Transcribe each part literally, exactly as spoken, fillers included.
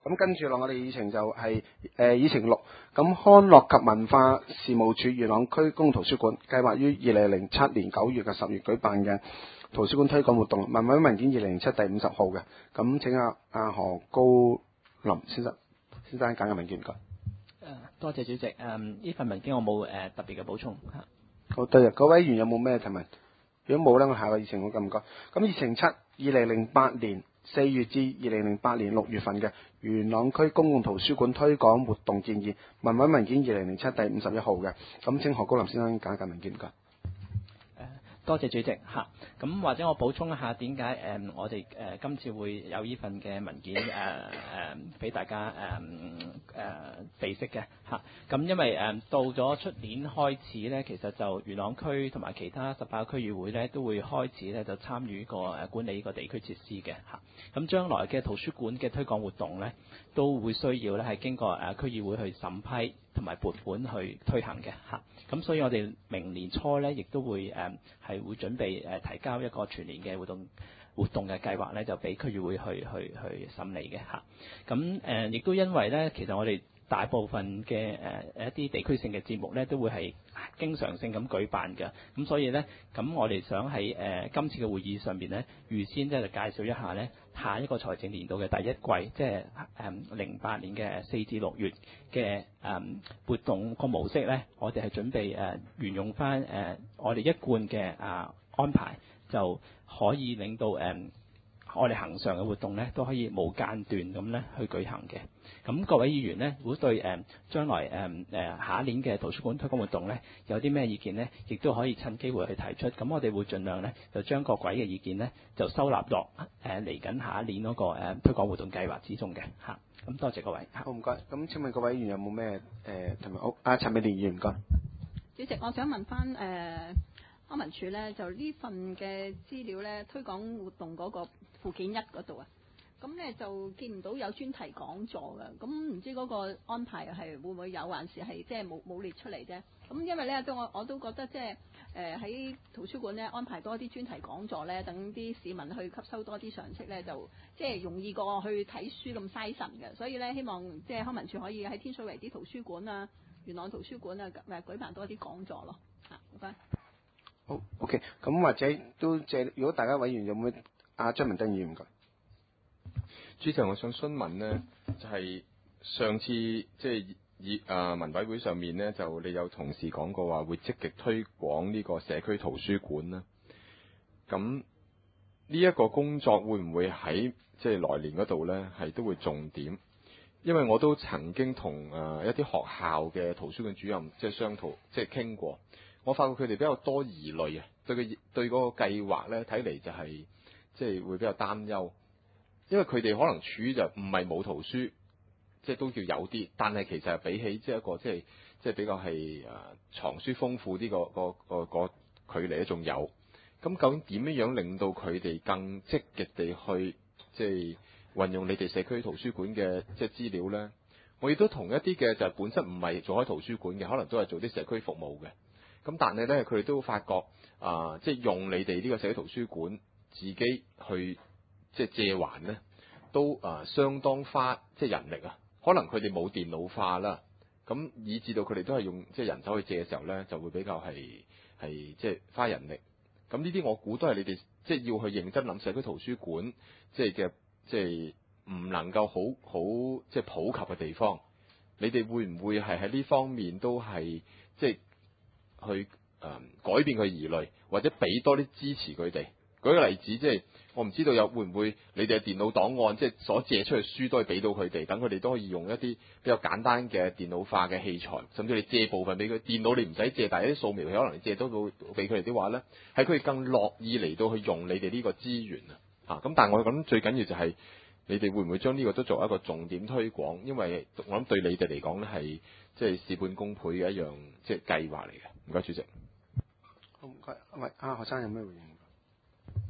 咁跟住落我哋議程就係、是、誒、呃、議程六，咁康樂及文化事務署元朗區公共圖書館計劃於二零零七年九月嘅十月舉辦嘅圖書館推廣活動，文委文件二零零七第五十號嘅，咁請阿阿何高林先生先生揀個文件唔該。 多謝主席。誒、嗯、呢份文件我冇誒、呃、特別嘅補充嚇。 好，對啊，各位議員有冇咩提問？如果冇咧，我下個議程我咁唔該。咁議程七，二零零八年四月至二零零八年六月份嘅元朗區公共圖書館推廣活動建議，文委文件二零零七第五十一號嘅，咁請何高林先生揀一揀文件唔該。 多謝主席嚇，咁或者我補充一下點解誒我哋誒、呃、今次會有呢份嘅文件誒誒俾大家誒誒備悉嘅嚇，咁因為誒、呃、到咗出年開始咧，其實就元朗區同埋其他十八個區議會咧都會開始咧就參與個誒管理呢個地區設施嘅嚇，咁將來嘅圖書館嘅推廣活動咧都會需要咧係經過誒區議會去審批同埋撥款去推行嘅嚇，咁所以我哋明年初咧亦都會誒係。呃會準備誒提交一個全年嘅活動活動嘅計劃咧，就俾區議會去去去審理嘅嚇。咁誒亦都因為咧，其實我哋大部分嘅誒、呃、一啲地區性嘅節目咧，都會係經常性咁舉辦嘅。咁所以咧，咁我哋想喺誒、呃、今次嘅會議上邊咧，預先咧就介紹一下咧，下一個財政年度嘅第一季，即係誒零八年嘅四至六月嘅誒、呃、活動個模式咧，我哋係準備誒、呃、沿用翻誒、呃、我哋一貫嘅啊安排，就可以令到誒、呃、我哋恆常嘅活動咧都可以無間斷咁咧去舉行嘅。咁各位議員呢，如果對誒、呃、將來誒誒、呃、下一年嘅圖書館推廣活動呢，有啲咩意見呢，亦都可以趁機會去提出。咁我哋會盡量呢，就將各位嘅意見呢，就收納落誒嚟緊下一年嗰、那個、呃、推廣活動計劃之中嘅嚇。咁、啊、多謝各位。 好唔該。咁請問各位議員有冇咩誒同埋好？阿陳美蓮議員唔該。 主席，我想問翻誒康文署呢，就呢份嘅資料呢，推廣活動嗰個附件一嗰度啊。咁咧就見唔到有專題講座嘅，咁唔知嗰個安排係會唔會有，還是係即係冇冇列出嚟啫？咁因為咧都我我都覺得即係誒喺圖書館咧安排多啲專題講座咧，等啲市民去吸收多啲常識咧，就即係容易過去睇書咁嘥神嘅。所以咧希望即係康文署可以喺天水圍啲圖書館啊、元朗圖書館啊誒舉辦多啲講座咯。嚇，唔該。 好 OK，咁或者都借，如果大家委員有冇阿張文登議員唔該。 主席，我想詢問呢，就係、是、上次即係議啊文委會上面呢，就你有同事講過話會積極推廣呢個社區圖書館啦。咁呢一個工作會唔會喺即係來年嗰度呢？係都會重點？因為我都曾經同啊一啲學校嘅圖書館主任即係商討，即係傾過，我發覺佢哋比較多疑慮啊，對個對嗰個計劃呢，睇嚟就係即係會比較擔憂。因為佢哋可能處於就唔係冇圖書，即係都叫有啲，但係其實係比起即係一個即係即係比較係誒藏書豐富啲個個個個距離咧仲有。咁究竟點樣樣令到佢哋更積極地去即係運用你哋社區圖書館嘅即係資料咧？我亦都同一啲嘅就係本身唔係做開圖書館嘅，可能都係做啲社區服務嘅。咁但係咧，佢哋都發覺啊、呃，即係用你哋呢個社區圖書館自己去。即係借還咧，都啊、呃、相當花即係人力啊，可能佢哋冇電腦化啦，咁以至到佢哋都係用即係人手去借嘅時候咧，就會比較係係即係花人力。咁呢啲我估都係你哋即係要去認真諗社區圖書館即係嘅即係唔能夠好好即係普及嘅地方，你哋會唔會係喺呢方面都係即係去誒、呃、改變佢疑慮，或者俾多啲支持佢哋？舉個例子，即係我唔知道有會唔會你哋嘅電腦檔案，即係所借出去書都係俾到佢哋，等佢哋都可以用一啲比較簡單嘅電腦化嘅器材，甚至你借部分俾佢。電腦你唔使借，但係啲掃描器可能你借到到俾佢哋的話咧，係佢哋更樂意嚟到去用你哋呢個資源啊！嚇咁，但係我諗最緊要就係你哋會唔會將呢個都作為一個重點推廣？因為我諗對你哋嚟講咧係即係事半功倍嘅一樣即係計劃嚟嘅。唔該，主席。 好唔該，喂，啊，學生有咩回應？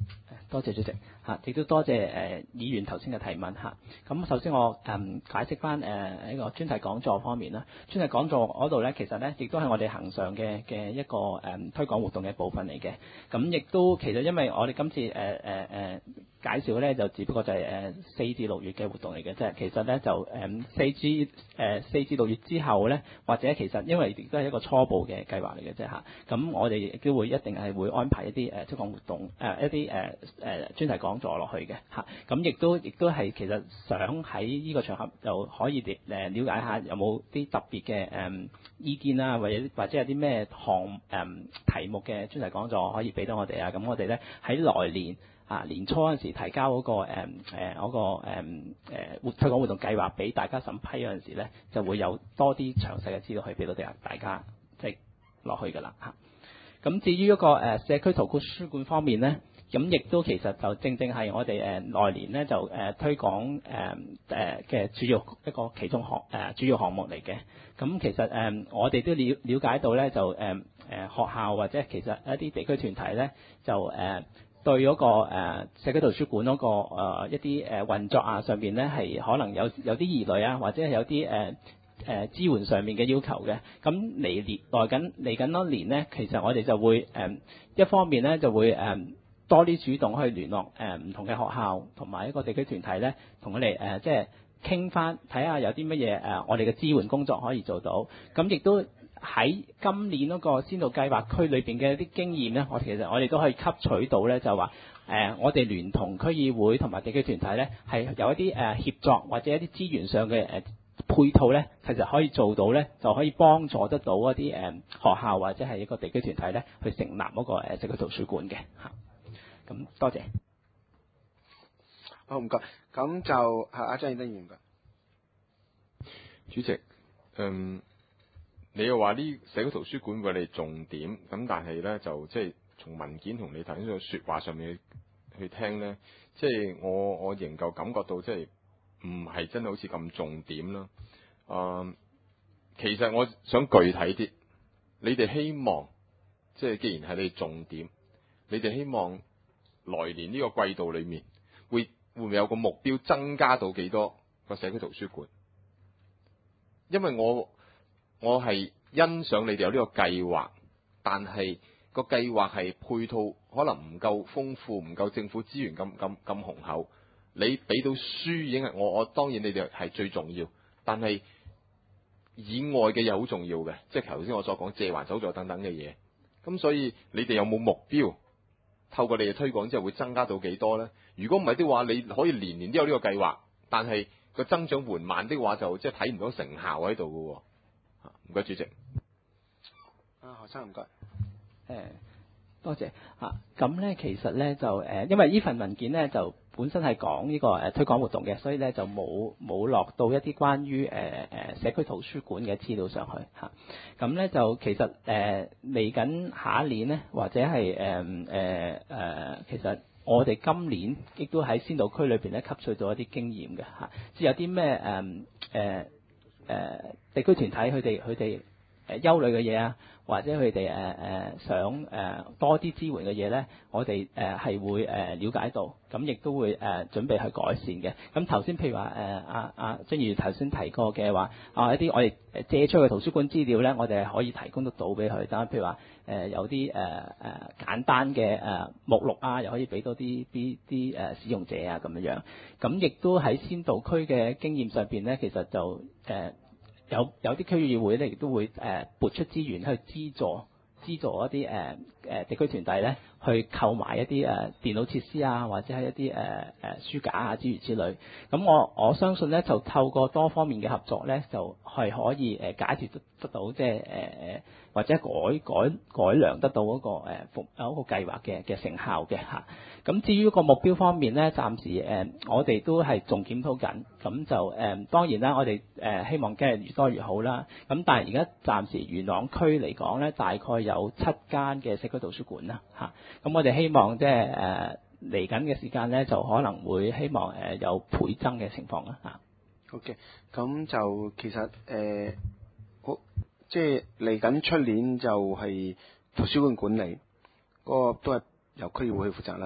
多謝主席嚇，亦都多謝誒、呃、議員頭先嘅提問嚇。咁首先我誒、嗯、解釋翻誒呢個專題講座方面啦。專題講座嗰度咧，其實咧亦都係我哋恆常嘅嘅一個誒、嗯、推廣活動嘅部分嚟嘅。咁亦都其實因為我哋今次誒誒誒介紹咧，就只不過就係誒四至六月嘅活動嚟嘅啫。其實咧就誒四至誒四至六月之後咧，或者其實因為亦都係一個初步嘅計劃嚟嘅啫嚇。咁我哋亦都會一定係會安排一啲誒推廣活動誒、呃、一啲誒誒專題講座落去嘅嚇。咁亦都亦都係其實想喺呢個場合就可以誒了解下有冇啲特別嘅誒意見啦，或者或者有啲咩項誒題目嘅專題講座可以俾到我哋啊。咁我哋咧喺來年啊年初嗰陣時提交嗰、嗰個誒誒嗰個誒誒活推廣活動計劃俾大家審批嗰陣時咧，就會有多啲詳細嘅資料可以俾到大大家即係落去㗎啦嚇。咁至於嗰個誒社區圖書館方面咧，咁亦都其實就正正係我哋誒來年咧就誒推廣誒誒嘅主要一個其中項誒主要項目嚟嘅。咁其實誒我哋都了了解到咧，就誒誒學校或者其實一啲地區團體咧，就誒對嗰個誒社區圖書館嗰個誒一啲誒運作啊上邊咧係可能有有啲疑慮啊，或者係有啲誒誒支援上面嘅要求嘅。咁嚟年來緊嚟緊多年咧，其實我哋就會誒一方面咧就會誒多啲主動去聯絡誒唔同嘅學校同埋一個地區團體咧，同佢哋誒即係傾翻睇下有啲乜嘢誒我哋嘅支援工作可以做到。咁亦都喺今年嗰個先導計劃區裏邊嘅一啲經驗咧，我其實我哋都可以吸取到咧，就話誒、呃、我哋聯同區議會同埋地區團體咧，係有一啲誒、呃、協作或者一啲資源上嘅誒、呃、配套咧，其實可以做到咧，就可以幫助得到一啲誒、呃、學校或者係一個地區團體咧，去成立嗰個誒社區圖書館嘅嚇。咁多謝。 好唔該，咁就係阿張義德議員嘅主席，嗯。你又話呢社區圖書館為你重點，咁但係咧就即係從文件同你頭先個説話上面去，去聽咧，即係我我仍舊感覺到即係唔係真係好似咁重點啦。啊、呃，其實我想具體啲，你哋希望即係既然係你哋重點，你哋希望來年呢個季度裡面會會唔會有個目標增加到幾多個社區圖書館？因為我我係欣賞你哋有呢個計劃，但係個計劃係配套可能唔夠豐富，唔夠政府資源咁咁咁雄厚。你俾到書已經係我我當然你哋係最重要，但係以外嘅嘢好重要嘅，即係頭先我所講借還手續等等嘅嘢。咁所以你哋有冇目標？透過你哋推廣之後會增加到幾多呢？如果唔係的話，你可以年年都有呢個計劃，但係個增長緩慢的話，就即係睇唔到成效喺度嘅喎。唔該，主席。 啊，何生唔該。 誒，多謝嚇。咁咧，其實咧就誒，因為呢份文件咧就本身係講呢個誒推廣活動嘅，所以咧就冇冇落到一啲關於誒誒社區圖書館嘅資料上去嚇。咁咧就其實誒嚟緊下一年咧，或者係誒誒誒，其實我哋今年亦都喺先導區裏邊咧吸取到一啲經驗嘅嚇，即係有啲咩誒誒誒地區團體佢哋佢哋誒憂慮嘅嘢啊，或者佢哋誒誒想誒、呃、多啲支援嘅嘢咧，我哋誒係會誒瞭解到，咁亦都會誒、呃、準備去改善嘅。咁頭先譬如話誒阿阿張議員頭先提過嘅話，啊一啲我哋借出嘅圖書館資料咧，我哋係可以提供得到俾佢。但係譬如話誒、呃、有啲誒誒簡單嘅誒、呃、目錄啊，又可以俾多啲啲啲誒使用者啊咁樣樣。咁亦都喺先導區嘅經驗上邊咧，其實就誒。呃有有啲區議會咧，亦都會誒、呃、撥出資源去資助資助一啲誒誒地區團體咧，去購買一啲誒、呃、電腦設施啊，或者係一啲誒誒書架啊之類之類。咁我我相信咧，就透過多方面嘅合作咧，就係可以誒解決得得到即係誒誒或者改改改良得到嗰、那個誒服有一個計劃嘅嘅成效嘅嚇。咁至於個目標方面咧，暫時誒、呃、我哋都係仲檢討緊，咁就誒、呃、當然啦，我哋誒、呃、希望梗係越多越好啦。咁但係而家暫時元朗區嚟講咧，大概有七間嘅社區圖書館啦嚇。咁我哋希望即係誒嚟緊嘅時間咧，就可能會希望誒、呃、有倍增嘅情況啦嚇。 OK，咁就其實誒好、呃、即係嚟緊出年就係圖書館管理嗰、那個都係由區議會去負責啦。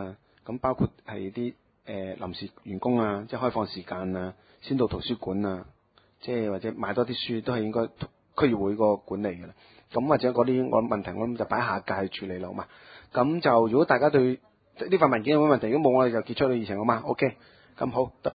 咁包括係啲誒臨時員工啊，即係開放時間啊，先到圖書館啊，即係或者買多啲書都係應該區議會個管理嘅啦。咁或者嗰啲我問題我諗就擺下屆去處理啦，好嘛？咁就如果大家對呢份文件有冇問題，如果冇我哋就結束呢個議程，好嘛？OK，咁好。